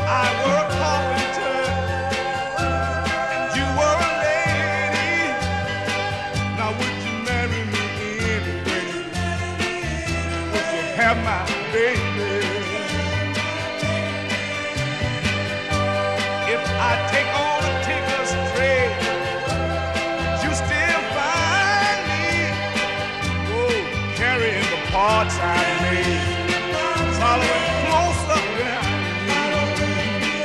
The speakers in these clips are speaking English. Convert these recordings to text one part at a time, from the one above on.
I were a carpenter and you were a lady, now would you marry me anyway? Would you have my baby? If I take on a tinker's trade, would you still find me, oh, carrying the parts I made, following close up behind me?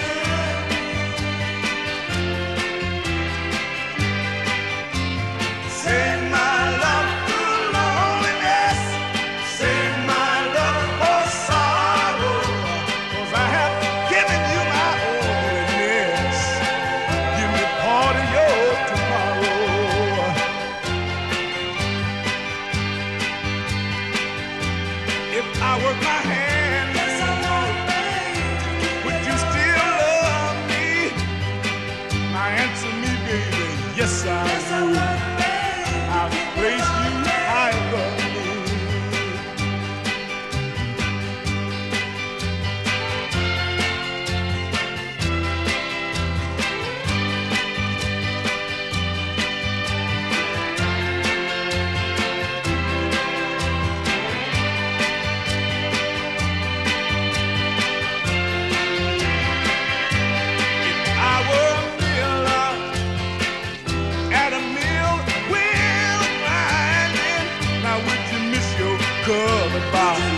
Save my love through loneliness, save my love for sorrow, 'cause I have given you my holiness. Give me part of your tomorrow. If I work my hand, would you still love me? Now answer me, baby, yes I would. I'll place you high above me. If I were a miller at a mill wheel grinding, now would you miss your colored box?